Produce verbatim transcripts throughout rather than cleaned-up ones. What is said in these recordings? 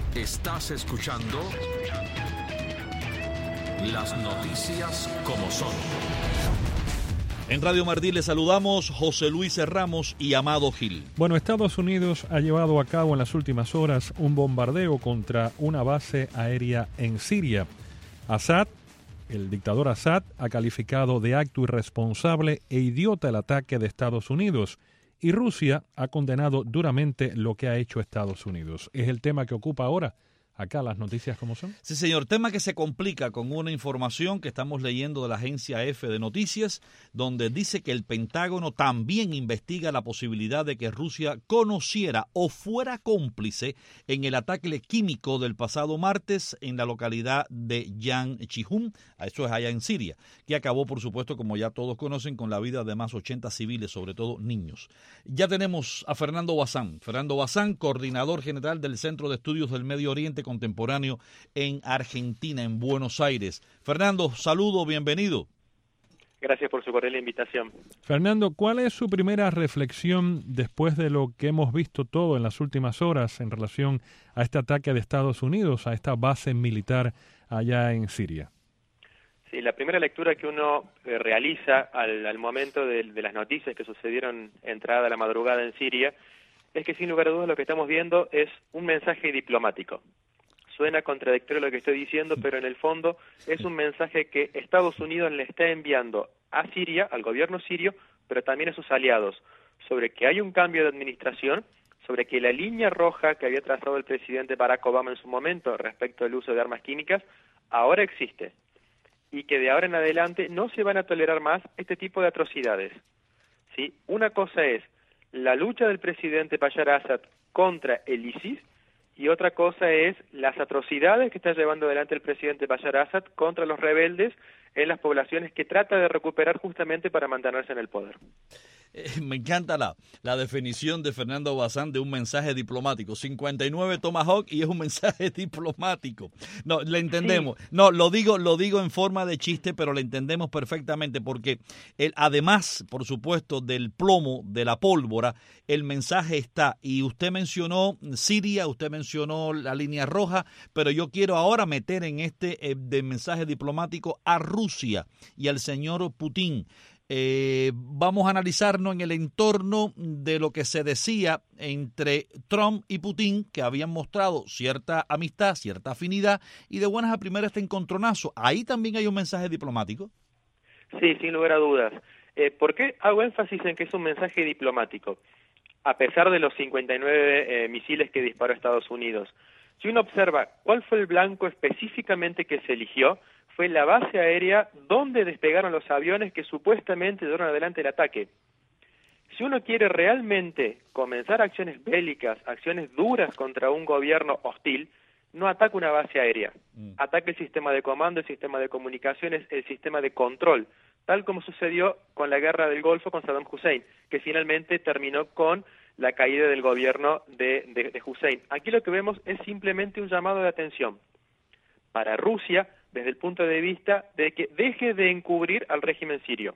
Estás escuchando Las Noticias como Son. En Radio Martí les saludamos José Luis Ramos y Amado Gil. Bueno, Estados Unidos ha llevado a cabo en las últimas horas un bombardeo contra una base aérea en Siria. Assad, el dictador Assad, ha calificado de acto irresponsable e idiota el ataque de Estados Unidos. Y Rusia ha condenado duramente lo que ha hecho Estados Unidos. Es el tema que ocupa ahora acá las noticias como son. Sí, señor. Tema que se complica con una información que estamos leyendo de la agencia F de Noticias, donde dice que el Pentágono también investiga la posibilidad de que Rusia conociera o fuera cómplice en el ataque químico del pasado martes en la localidad de Yanchihun, eso es allá en Siria, que acabó, por supuesto, como ya todos conocen, con la vida de más ochenta civiles, sobre todo niños. Ya tenemos a Fernando Bazán. Fernando Bazán, coordinador general del Centro de Estudios del Medio Oriente Contemporáneo en Argentina, en Buenos Aires. Fernando, saludo, bienvenido. Gracias por su cordial invitación. Fernando, ¿cuál es su primera reflexión después de lo que hemos visto todo en las últimas horas en relación a este ataque de Estados Unidos, a esta base militar allá en Siria? Sí, la primera lectura que uno eh, realiza al, al momento de, de las noticias que sucedieron entrada a la madrugada en Siria es que sin lugar a dudas lo que estamos viendo es un mensaje diplomático. Suena contradictorio lo que estoy diciendo, pero en el fondo es un mensaje que Estados Unidos le está enviando a Siria, al gobierno sirio, pero también a sus aliados, sobre que hay un cambio de administración, sobre que la línea roja que había trazado el presidente Barack Obama en su momento respecto al uso de armas químicas, ahora existe, y que de ahora en adelante no se van a tolerar más este tipo de atrocidades. ¿Sí? Una cosa es la lucha del presidente Bashar Assad contra el ISIS, y otra cosa es las atrocidades que está llevando adelante el presidente Bashar Assad contra los rebeldes en las poblaciones que trata de recuperar justamente para mantenerse en el poder. Eh, me encanta la, la definición de Fernando Bazán de un mensaje diplomático. cincuenta y nueve Tomahawk y es un mensaje diplomático. No, le entendemos. Sí. No, lo digo, lo digo en forma de chiste, pero le entendemos perfectamente porque el, además, por supuesto, del plomo, de la pólvora, el mensaje está. Y usted mencionó Siria, usted mencionó la línea roja, pero yo quiero ahora meter en este eh, de mensaje diplomático a Rusia y al señor Putin. Eh, vamos a analizarnos en el entorno de lo que se decía entre Trump y Putin, que habían mostrado cierta amistad, cierta afinidad, y de buenas a primeras este encontronazo. ¿Ahí también hay un mensaje diplomático? Sí, sin lugar a dudas. Eh, ¿Por qué hago énfasis en que es un mensaje diplomático? A pesar de los cincuenta y nueve eh, misiles que disparó Estados Unidos, si uno observa cuál fue el blanco específicamente que se eligió, fue la base aérea donde despegaron los aviones que supuestamente llevaron adelante el ataque. Si uno quiere realmente comenzar acciones bélicas, acciones duras contra un gobierno hostil, no ataca una base aérea, mm. ataca el sistema de comando, el sistema de comunicaciones, el sistema de control, tal como sucedió con la guerra del Golfo con Saddam Hussein, que finalmente terminó con la caída del gobierno de, de, de Hussein. Aquí lo que vemos es simplemente un llamado de atención para Rusia, desde el punto de vista de que deje de encubrir al régimen sirio.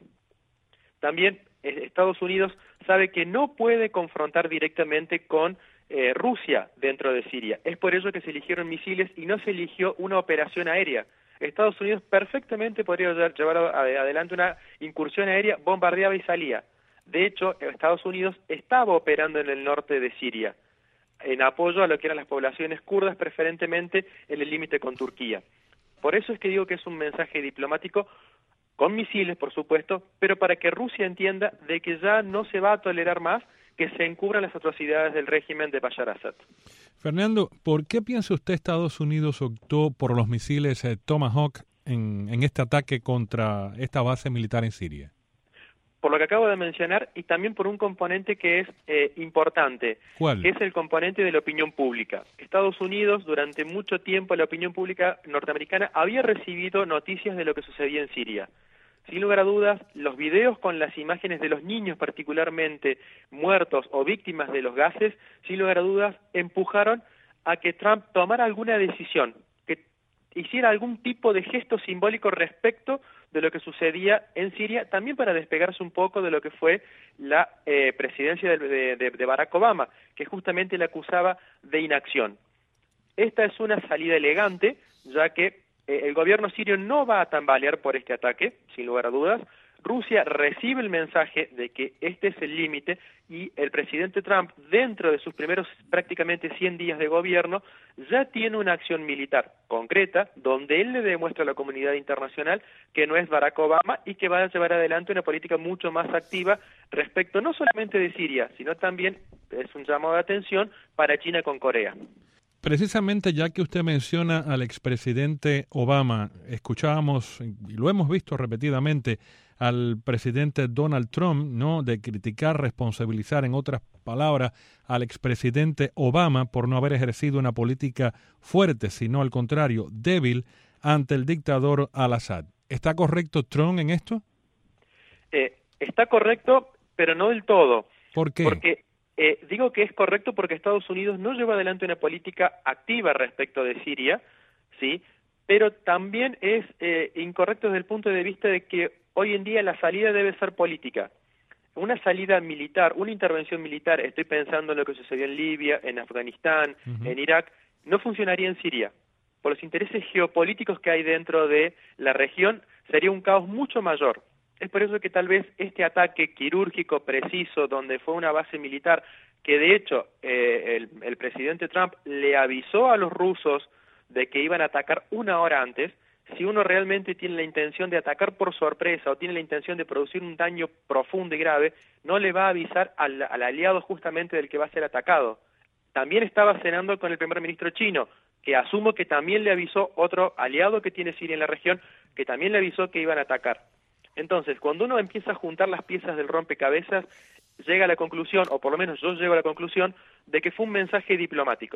También eh, Estados Unidos sabe que no puede confrontar directamente con eh, Rusia dentro de Siria. Es por ello que se eligieron misiles y no se eligió una operación aérea. Estados Unidos perfectamente podría llevar adelante una incursión aérea, bombardeaba y salía. De hecho, Estados Unidos estaba operando en el norte de Siria, en apoyo a lo que eran las poblaciones kurdas, preferentemente en el límite con Turquía. Por eso es que digo que es un mensaje diplomático con misiles, por supuesto, pero para que Rusia entienda de que ya no se va a tolerar más que se encubran las atrocidades del régimen de Bashar Assad. Fernando, ¿por qué piensa usted Estados Unidos optó por los misiles eh, Tomahawk en, en este ataque contra esta base militar en Siria? Por lo que acabo de mencionar y también por un componente que es eh, importante, ¿Cuál? Que es el componente de la opinión pública. Estados Unidos, durante mucho tiempo, la opinión pública norteamericana había recibido noticias de lo que sucedía en Siria. Sin lugar a dudas, los videos con las imágenes de los niños particularmente muertos o víctimas de los gases, sin lugar a dudas, empujaron a que Trump tomara alguna decisión, que hiciera algún tipo de gesto simbólico respecto de lo que sucedía en Siria, también para despegarse un poco de lo que fue la eh, presidencia de, de, de Barack Obama, que justamente le acusaba de inacción. esta es una salida elegante, ya que eh, el gobierno sirio no va a tambalear por este ataque, sin lugar a dudas. Rusia recibe el mensaje de que este es el límite y el presidente Trump, dentro de sus primeros prácticamente cien días de gobierno, ya tiene una acción militar concreta donde él le demuestra a la comunidad internacional que no es Barack Obama y que va a llevar adelante una política mucho más activa respecto no solamente de Siria, sino también es un llamado de atención para China con Corea. Precisamente ya que usted menciona al expresidente Obama, escuchábamos, y lo hemos visto repetidamente, al presidente Donald Trump, ¿no?, de criticar, responsabilizar, en otras palabras, al expresidente Obama por no haber ejercido una política fuerte, sino al contrario, débil ante el dictador al-Assad. ¿Está correcto Trump en esto? Eh, está correcto, pero no del todo. ¿Por qué? Porque eh, digo que es correcto porque Estados Unidos no lleva adelante una política activa respecto de Siria, ¿sí? Pero también es eh, incorrecto desde el punto de vista de que hoy en día la salida debe ser política. Una salida militar, una intervención militar, estoy pensando en lo que sucedió en Libia, en Afganistán, uh-huh. en Irak, no funcionaría en Siria. Por los intereses geopolíticos que hay dentro de la región, sería un caos mucho mayor. Es por eso que tal vez este ataque quirúrgico, preciso, donde fue una base militar, que de hecho eh, el, el presidente Trump le avisó a los rusos de que iban a atacar una hora antes. Si uno realmente tiene la intención de atacar por sorpresa o tiene la intención de producir un daño profundo y grave, no le va a avisar al, al aliado justamente del que va a ser atacado. También estaba cenando con el primer ministro chino, que asumo que también le avisó otro aliado que tiene Siria en la región, que también le avisó que iban a atacar. Entonces, cuando uno empieza a juntar las piezas del rompecabezas, llega a la conclusión, o por lo menos yo llego a la conclusión, de que fue un mensaje diplomático.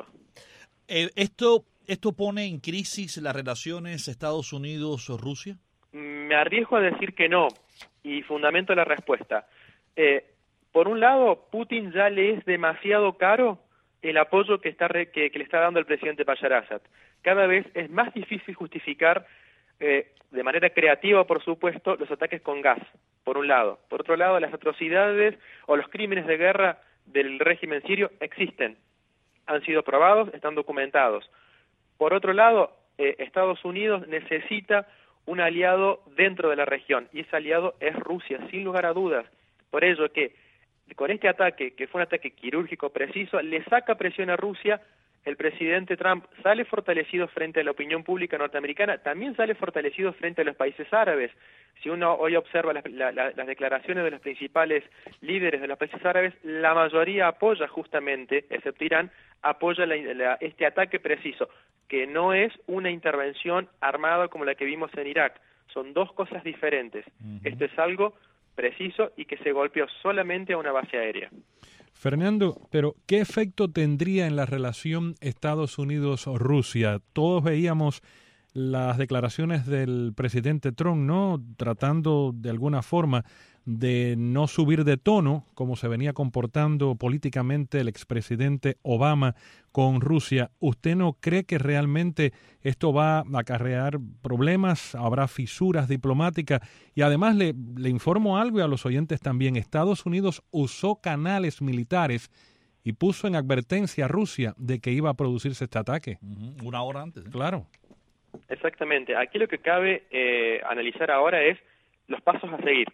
Eh, ¿Esto esto pone en crisis las relaciones Estados Unidos-Rusia? Me arriesgo a decir que no, y fundamento la respuesta. Eh, por un lado, Putin ya le es demasiado caro el apoyo que, está re, que, que le está dando el presidente Bashar Assad. Cada vez es más difícil justificar, eh, de manera creativa, por supuesto, los ataques con gas, por un lado. Por otro lado, las atrocidades o los crímenes de guerra del régimen sirio existen. Han sido probados, están documentados. Por otro lado, eh, Estados Unidos necesita un aliado dentro de la región, y ese aliado es Rusia, sin lugar a dudas. Por ello que con este ataque, que fue un ataque quirúrgico preciso, le saca presión a Rusia. El presidente Trump sale fortalecido frente a la opinión pública norteamericana, también sale fortalecido frente a los países árabes. Si uno hoy observa las, la, la, las declaraciones de los principales líderes de los países árabes, la mayoría apoya justamente, excepto Irán, apoya la, la, este ataque preciso, que no es una intervención armada como la que vimos en Irak. Son dos cosas diferentes. Uh-huh. Esto es algo preciso y que se golpeó solamente a una base aérea. Fernando, pero ¿qué efecto tendría en la relación Estados Unidos-Rusia? Todos veíamos las declaraciones del presidente Trump, ¿no?, tratando de alguna forma de no subir de tono, como se venía comportando políticamente el expresidente Obama con Rusia. ¿Usted no cree que realmente esto va a acarrear problemas? ¿Habrá fisuras diplomáticas? Y además le, le informo algo y a los oyentes también. Estados Unidos usó canales militares y puso en advertencia a Rusia de que iba a producirse este ataque. Uh-huh. Una hora antes. ¿eh? Claro. Exactamente. Aquí lo que cabe eh, analizar ahora es los pasos a seguir.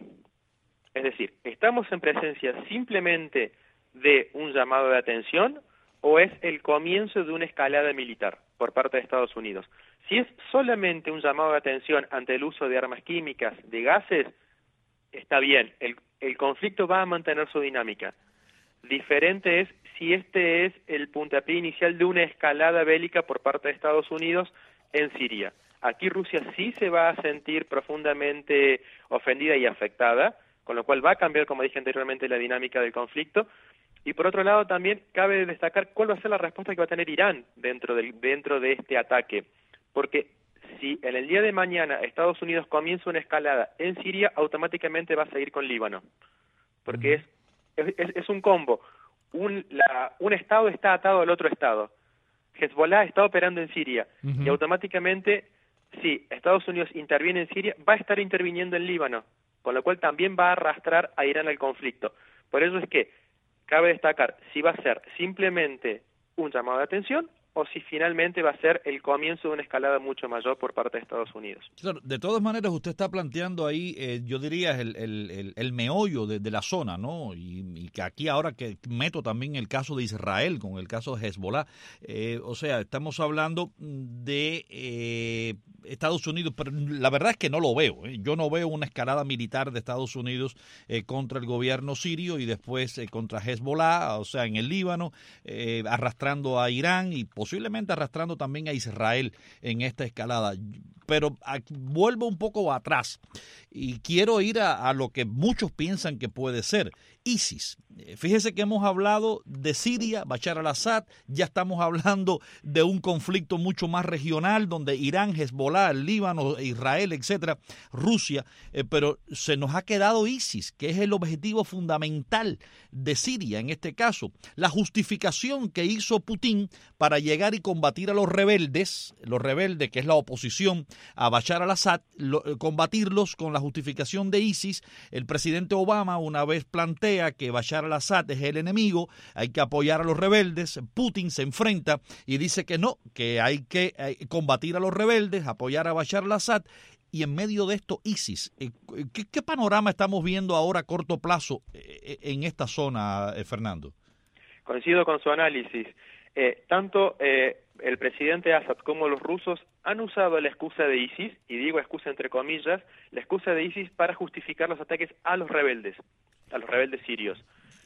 Es decir, ¿estamos en presencia simplemente de un llamado de atención o es el comienzo de una escalada militar por parte de Estados Unidos? Si es solamente un llamado de atención ante el uso de armas químicas, de gases, está bien, el, el conflicto va a mantener su dinámica. Diferente es si este es el puntapié inicial de una escalada bélica por parte de Estados Unidos en Siria. Aquí Rusia sí se va a sentir profundamente ofendida y afectada, con lo cual va a cambiar, como dije anteriormente, la dinámica del conflicto. Y por otro lado también cabe destacar cuál va a ser la respuesta que va a tener Irán dentro, del, dentro de este ataque. Porque si en el día de mañana Estados Unidos comienza una escalada en Siria, automáticamente va a seguir con Líbano. Porque es, es, es un combo. Un, la, un Estado está atado al otro Estado. Hezbollah está operando en Siria. Uh-huh. Y automáticamente, si Estados Unidos interviene en Siria, va a estar interviniendo en Líbano, con lo cual también va a arrastrar a Irán al conflicto. Por eso es que cabe destacar si va a ser simplemente un llamado de atención o si finalmente va a ser el comienzo de una escalada mucho mayor por parte de Estados Unidos. Claro, de todas maneras, usted está planteando ahí, eh, yo diría, el, el, el, el meollo de, de la zona, ¿no? Y, y que aquí ahora que meto también el caso de Israel con el caso de Hezbollah, eh, o sea, estamos hablando de eh, Estados Unidos, pero la verdad es que no lo veo, ¿eh? Yo no veo una escalada militar de Estados Unidos eh, contra el gobierno sirio y después eh, contra Hezbollah, o sea, en el Líbano, eh, arrastrando a Irán y posiblemente arrastrando también a Israel en esta escalada. Pero aquí, vuelvo un poco atrás y quiero ir a, a lo que muchos piensan que puede ser ISIS. Fíjese que hemos hablado de Siria, Bashar al-Assad, ya estamos hablando de un conflicto mucho más regional donde Irán, Hezbollah, el Líbano, Israel, etcétera, Rusia, eh, pero se nos ha quedado ISIS, que es el objetivo fundamental de Siria en este caso. La justificación que hizo Putin para llegar y combatir a los rebeldes, los rebeldes que es la oposición a Bashar al-Assad, lo, combatirlos con la justificación de ISIS. El presidente Obama una vez plantea que Bashar al-Assad es el enemigo, hay que apoyar a los rebeldes. Putin se enfrenta y dice que no, que hay que eh, combatir a los rebeldes, apoyar a Bashar al-Assad. Y en medio de esto, ISIS. Eh, ¿qué, ¿Qué panorama estamos viendo ahora a corto plazo eh, en esta zona, eh, Fernando? Coincido con su análisis. Eh, tanto eh, el presidente Assad como los rusos han usado la excusa de ISIS, y digo excusa entre comillas, la excusa de ISIS para justificar los ataques a los rebeldes, a los rebeldes sirios.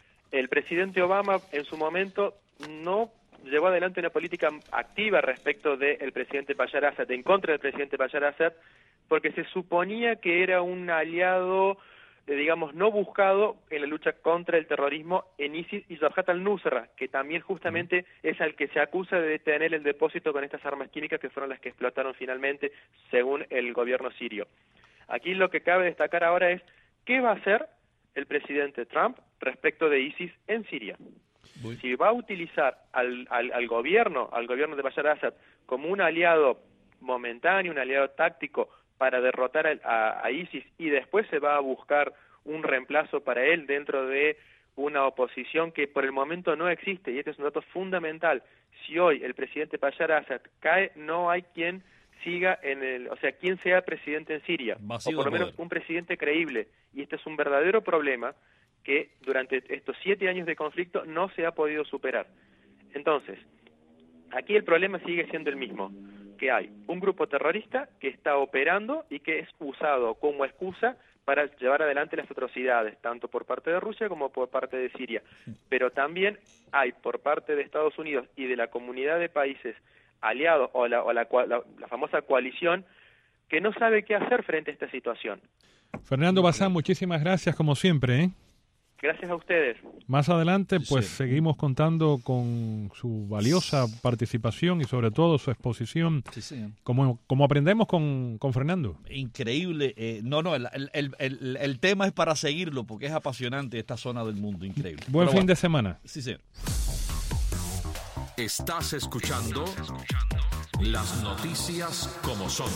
El presidente Obama en su momento no llevó adelante una política activa respecto del presidente Bashar Assad, en contra del presidente Bashar Assad, porque se suponía que era un aliado, eh, digamos, no buscado en la lucha contra el terrorismo en ISIS y Jabhat al-Nusra, que también justamente es al que se acusa de detener el depósito con estas armas químicas que fueron las que explotaron finalmente, según el gobierno sirio. Aquí lo que cabe destacar ahora es qué va a hacer el presidente Trump respecto de ISIS en Siria. Uy. Si va a utilizar al, al, al gobierno, al gobierno de Bashar Assad como un aliado momentáneo, un aliado táctico para derrotar a, a, a ISIS y después se va a buscar un reemplazo para él dentro de una oposición que por el momento no existe, y este es un dato fundamental. Si hoy el presidente Bashar Assad cae, no hay quien siga en el, o sea, quien sea presidente en Siria, Vacío o por lo menos poder. Un presidente creíble, y este es un verdadero problema que durante estos siete años de conflicto no se ha podido superar. Entonces, aquí el problema sigue siendo el mismo, que hay un grupo terrorista que está operando y que es usado como excusa para llevar adelante las atrocidades, tanto por parte de Rusia como por parte de Siria. Pero también hay por parte de Estados Unidos y de la comunidad de países aliados o la, o la, la, la famosa coalición que no sabe qué hacer frente a esta situación. Fernando Bazán, muchísimas gracias como siempre, ¿eh? Gracias a ustedes. Más adelante, pues sí. seguimos contando con su valiosa participación y sobre todo su exposición, sí, sí. Como, como aprendemos con, con Fernando. Increíble. Eh, no, no, el, el, el, el tema es para seguirlo porque es apasionante esta zona del mundo, increíble. Buen Pero fin bueno, de semana. Sí, señor. Estás escuchando las noticias como son.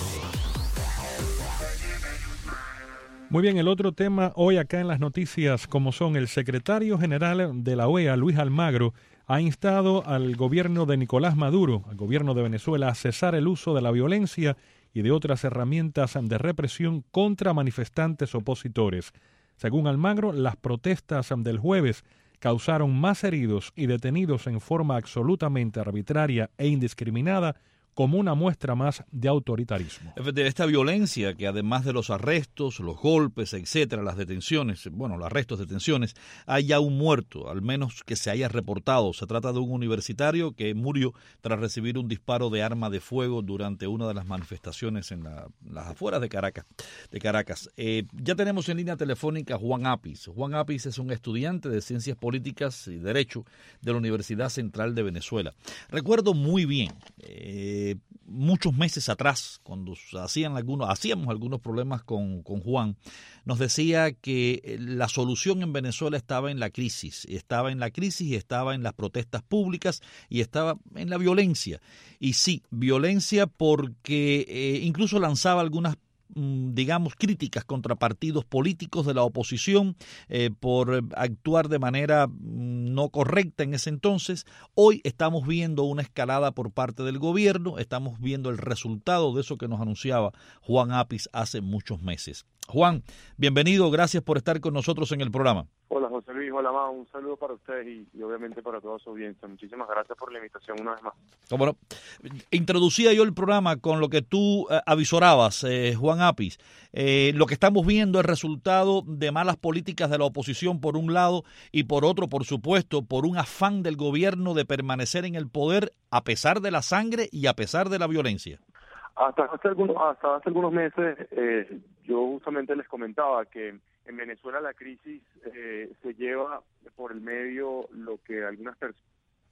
Muy bien, el otro tema hoy acá en las noticias, como son el secretario general de la O E A, Luis Almagro, ha instado al gobierno de Nicolás Maduro, al gobierno de Venezuela, a cesar el uso de la violencia y de otras herramientas de represión contra manifestantes opositores. Según Almagro, las protestas del jueves causaron más heridos y detenidos en forma absolutamente arbitraria e indiscriminada, como una muestra más de autoritarismo. De esta violencia que además de los arrestos, los golpes, etcétera, las detenciones, bueno, los arrestos, detenciones, hay ya un muerto, al menos que se haya reportado. Se trata de un universitario que murió tras recibir un disparo de arma de fuego durante una de las manifestaciones en la, las afueras de Caracas. De Caracas. Eh, ya tenemos en línea telefónica a Juan Apis. Juan Apis es un estudiante de Ciencias Políticas y Derecho de la Universidad Central de Venezuela. Recuerdo muy bien, eh, muchos meses atrás, cuando hacían algunos, hacíamos algunos problemas con, con Juan, nos decía que la solución en Venezuela estaba en la crisis, estaba en la crisis y estaba en las protestas públicas y estaba en la violencia. Y sí, violencia porque eh, incluso lanzaba algunas digamos, críticas contra partidos políticos de la oposición eh, por actuar de manera no correcta en ese entonces. Hoy estamos viendo una escalada por parte del gobierno, estamos viendo el resultado de eso que nos anunciaba Juan Apis hace muchos meses. Juan, bienvenido, gracias por estar con nosotros en el programa. Hola José Luis, hola Ma, un saludo para ustedes y, y obviamente para toda su audiencia. Muchísimas gracias por la invitación una vez más. Bueno, introducía yo el programa con lo que tú eh, avisorabas, eh, Juan Apis. Eh, lo que estamos viendo es resultado de malas políticas de la oposición por un lado y por otro, por supuesto, por un afán del gobierno de permanecer en el poder a pesar de la sangre y a pesar de la violencia. Hasta hace algunos, hasta hace algunos meses eh, yo justamente les comentaba que en Venezuela la crisis eh, se lleva por el medio lo que algunas personas,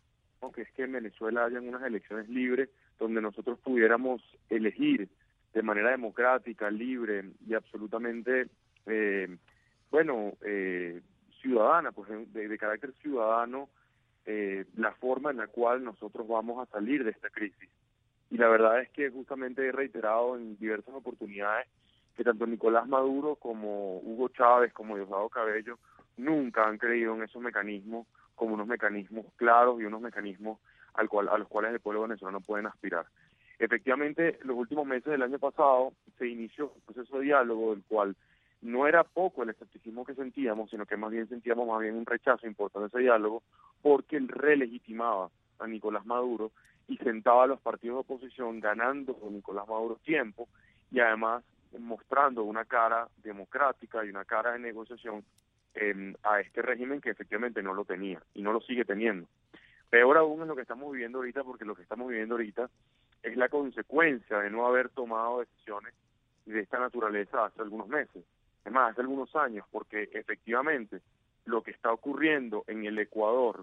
que es que en Venezuela hayan unas elecciones libres donde nosotros pudiéramos elegir de manera democrática, libre y absolutamente, eh, bueno, eh, ciudadana, pues de, de carácter ciudadano, eh, la forma en la cual nosotros vamos a salir de esta crisis. Y la verdad es que justamente he reiterado en diversas oportunidades que tanto Nicolás Maduro como Hugo Chávez, como Diosdado Cabello, nunca han creído en esos mecanismos como unos mecanismos claros y unos mecanismos al cual, a los cuales el pueblo venezolano pueden aspirar. Efectivamente, los últimos meses del año pasado se inició un proceso de diálogo del cual no era poco el escepticismo que sentíamos, sino que más bien sentíamos más bien un rechazo importante a ese diálogo, porque él relegitimaba a Nicolás Maduro y sentaba a los partidos de oposición ganando con Nicolás Maduro tiempo y además mostrando una cara democrática y una cara de negociación eh, a este régimen que efectivamente no lo tenía y no lo sigue teniendo. Peor aún es lo que estamos viviendo ahorita, porque lo que estamos viviendo ahorita es la consecuencia de no haber tomado decisiones de esta naturaleza hace algunos meses, es más, hace algunos años, porque efectivamente lo que está ocurriendo en el Ecuador,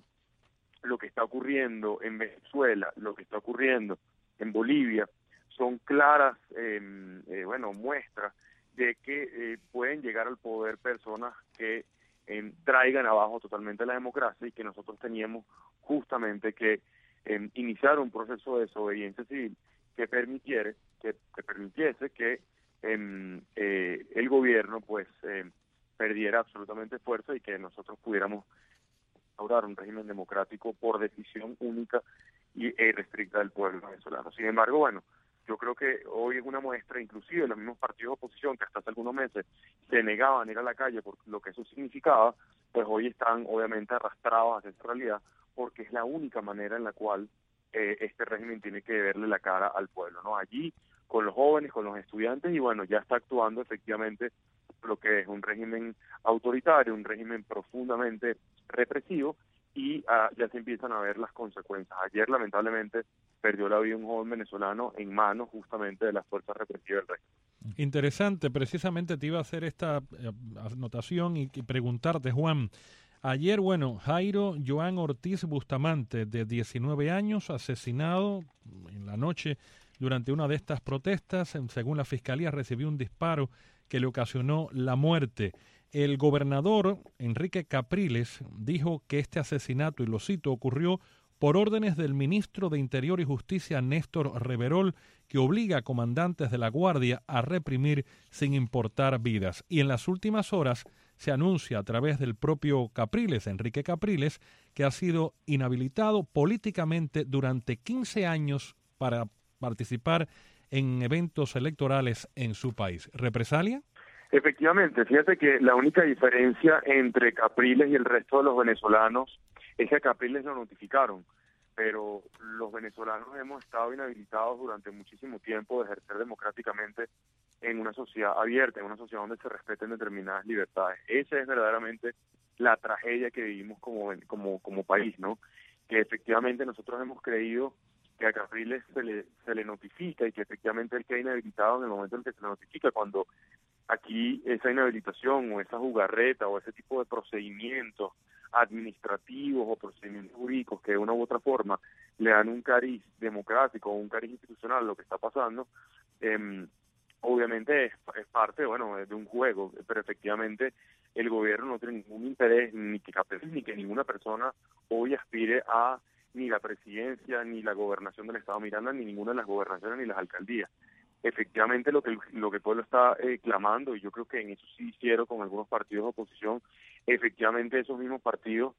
lo que está ocurriendo en Venezuela, lo que está ocurriendo en Bolivia, son claras, eh, eh, bueno, muestras de que eh, pueden llegar al poder personas que eh, traigan abajo totalmente la democracia y que nosotros teníamos justamente que eh, iniciar un proceso de desobediencia civil que permitiera, que, que permitiese que eh, eh, el gobierno pues eh, perdiera absolutamente fuerza y que nosotros pudiéramos instaurar un régimen democrático por decisión única y e irrestricta del pueblo venezolano. Sin embargo, bueno, yo creo que hoy es una muestra, inclusive los mismos partidos de oposición que hasta hace algunos meses se negaban a ir a la calle por lo que eso significaba, pues hoy están obviamente arrastrados hacia esta realidad porque es la única manera en la cual eh, este régimen tiene que verle la cara al pueblo, ¿no? Allí, con los jóvenes, con los estudiantes, y bueno, ya está actuando efectivamente lo que es un régimen autoritario, un régimen profundamente represivo, y uh, ya se empiezan a ver las consecuencias. Ayer, lamentablemente, perdió la vida un joven venezolano en manos justamente de las fuerzas represivas del régimen. Interesante, precisamente te iba a hacer esta eh, anotación y, y preguntarte, Juan. Ayer, bueno, Jairo Joan Ortiz Bustamante, de diecinueve años, asesinado en la noche durante una de estas protestas. Según la Fiscalía, recibió un disparo que le ocasionó la muerte. El gobernador Enrique Capriles dijo que este asesinato, y lo cito, ocurrió por órdenes del ministro de Interior y Justicia, Néstor Reverol, que obliga a comandantes de la Guardia a reprimir sin importar vidas. Y en las últimas horas se anuncia a través del propio Capriles, Enrique Capriles, que ha sido inhabilitado políticamente durante quince años para participar en eventos electorales en su país. ¿Represalia? Efectivamente, fíjate que la única diferencia entre Capriles y el resto de los venezolanos es que a Capriles lo notificaron, pero los venezolanos hemos estado inhabilitados durante muchísimo tiempo de ejercer democráticamente en una sociedad abierta, en una sociedad donde se respeten determinadas libertades. Esa es verdaderamente la tragedia que vivimos como, como, como país, ¿no? Que efectivamente nosotros hemos creído que a Capriles se le, se le notifica y que efectivamente él queda inhabilitado en el momento en que se le notifica, cuando aquí esa inhabilitación o esa jugarreta o ese tipo de procedimientos administrativos o procedimientos jurídicos que de una u otra forma le dan un cariz democrático o un cariz institucional a lo que está pasando, eh, obviamente es, es parte, bueno, de un juego, pero efectivamente el gobierno no tiene ningún interés ni que Capriles ni que ninguna persona hoy aspire a ni la presidencia, ni la gobernación del Estado Miranda, ni ninguna de las gobernaciones, ni las alcaldías. Efectivamente, lo que lo que el pueblo está eh, clamando, y yo creo que en eso sí hicieron con algunos partidos de oposición, efectivamente esos mismos partidos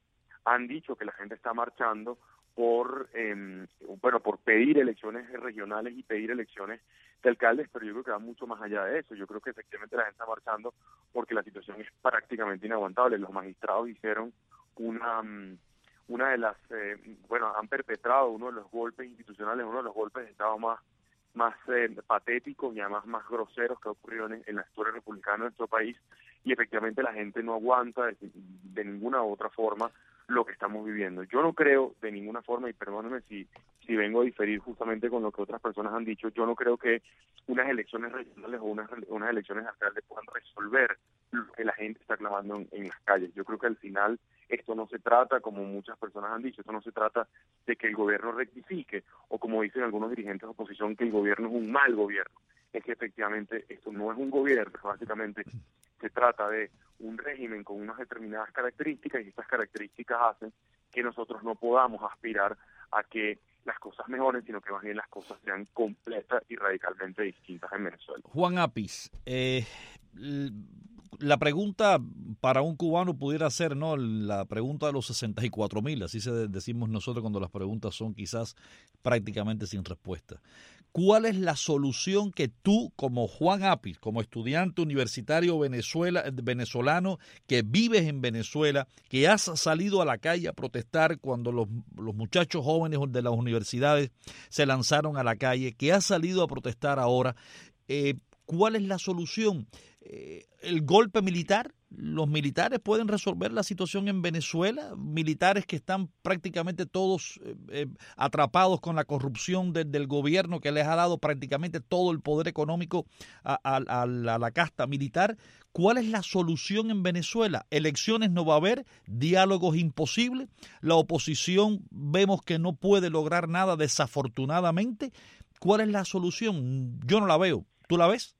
han dicho que la gente está marchando por eh, bueno por pedir elecciones regionales y pedir elecciones de alcaldes, pero yo creo que va mucho más allá de eso. Yo creo que efectivamente la gente está marchando porque la situación es prácticamente inaguantable. Los magistrados hicieron una una de las eh, bueno han perpetrado uno de los golpes institucionales, uno de los golpes de Estado más más eh, patéticos y además más groseros que ha ocurrido en, en la historia republicana de nuestro país, y efectivamente la gente no aguanta de, de ninguna u otra forma lo que estamos viviendo. Yo no creo de ninguna forma, y perdónenme si, si vengo a diferir justamente con lo que otras personas han dicho, yo no creo que unas elecciones regionales o unas, unas elecciones alcaldes puedan resolver lo que la gente está clamando en, en las calles. Yo creo que al final esto no se trata, como muchas personas han dicho, esto no se trata de que el gobierno rectifique, o como dicen algunos dirigentes de oposición, que el gobierno es un mal gobierno. Es que efectivamente esto no es un gobierno, básicamente se trata de un régimen con unas determinadas características, y estas características hacen que nosotros no podamos aspirar a que las cosas mejoren, sino que más bien las cosas sean completas y radicalmente distintas en Venezuela. Juan Apis, eh, la pregunta para un cubano pudiera ser, ¿no?, la pregunta de los sesenta y cuatro mil, así se decimos nosotros cuando las preguntas son quizás prácticamente sin respuesta. ¿Cuál es la solución que tú, como Juan Apis, como estudiante universitario Venezuela, venezolano, que vives en Venezuela, que has salido a la calle a protestar cuando los, los muchachos jóvenes de las universidades se lanzaron a la calle, que has salido a protestar ahora, eh, ¿cuál es la solución? Eh, ¿El golpe militar? ¿Los militares pueden resolver la situación en Venezuela? Militares que están prácticamente todos eh, eh, atrapados con la corrupción de, del gobierno, que les ha dado prácticamente todo el poder económico a, a, a, la, a la casta militar. ¿Cuál es la solución en Venezuela? Elecciones no va a haber, diálogos imposibles, la oposición vemos que no puede lograr nada desafortunadamente. ¿Cuál es la solución? Yo no la veo. ¿Tú la ves?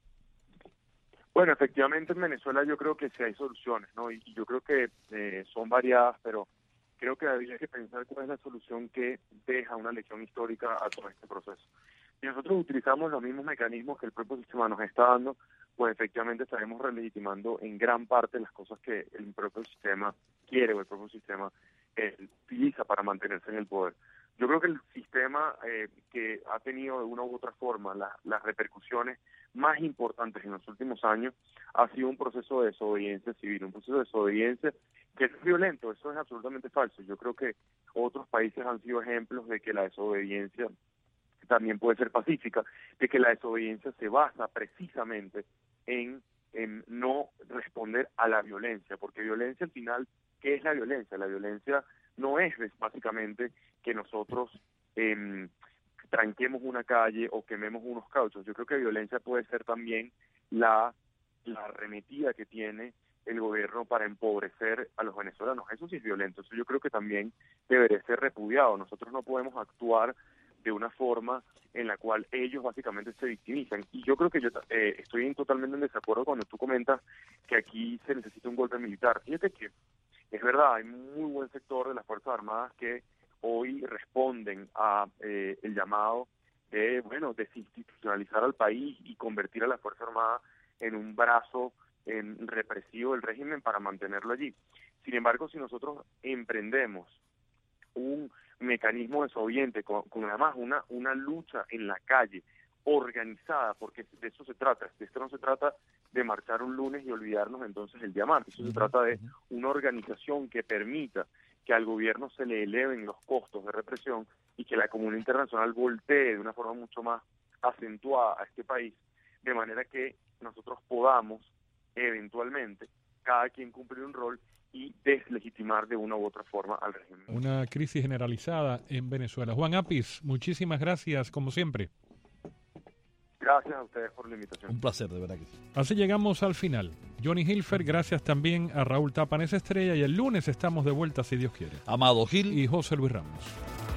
Bueno, efectivamente en Venezuela yo creo que sí hay soluciones, ¿no? Y, y yo creo que eh, son variadas, pero creo que habría que pensar cuál es la solución que deja una lección histórica a todo este proceso. Si nosotros utilizamos los mismos mecanismos que el propio sistema nos está dando, pues efectivamente estaremos relegitimando en gran parte las cosas que el propio sistema quiere o el propio sistema eh, utiliza para mantenerse en el poder. Yo creo que el sistema eh, que ha tenido de una u otra forma la, las repercusiones más importantes en los últimos años ha sido un proceso de desobediencia civil, un proceso de desobediencia que es violento. Eso es absolutamente falso. Yo creo que otros países han sido ejemplos de que la desobediencia también puede ser pacífica, de que la desobediencia se basa precisamente en, en no responder a la violencia, porque violencia al final, ¿qué es la violencia? La violencia no es básicamente que nosotros eh, tranquemos una calle o quememos unos cauchos. Yo creo que violencia puede ser también la, la arremetida que tiene el gobierno para empobrecer a los venezolanos. Eso sí es violento. Eso yo creo que también debería ser repudiado. Nosotros no podemos actuar de una forma en la cual ellos básicamente se victimizan. Y yo creo que yo eh, estoy totalmente en desacuerdo cuando tú comentas que aquí se necesita un golpe militar. Fíjate que es verdad, hay muy buen sector de las Fuerzas Armadas que hoy responden a eh, el llamado de, bueno, desinstitucionalizar al país y convertir a la Fuerza Armada en un brazo en, represivo del régimen para mantenerlo allí. Sin embargo, si nosotros emprendemos un mecanismo desobediente con, con además una, una lucha en la calle organizada, porque de eso se trata, de esto no se trata de marchar un lunes y olvidarnos entonces el día martes, eso se trata de una organización que permita que al gobierno se le eleven los costos de represión y que la comunidad internacional voltee de una forma mucho más acentuada a este país, de manera que nosotros podamos eventualmente cada quien cumplir un rol y deslegitimar de una u otra forma al régimen. Una crisis generalizada en Venezuela. Juan Apis, muchísimas gracias como siempre. Gracias a ustedes por la invitación. Un placer, de verdad que sí. Así llegamos al final. Johnny Hilfer, gracias también a Raúl Tapanes Estrella, y el lunes estamos de vuelta si Dios quiere. Amado Gil y José Luis Ramos.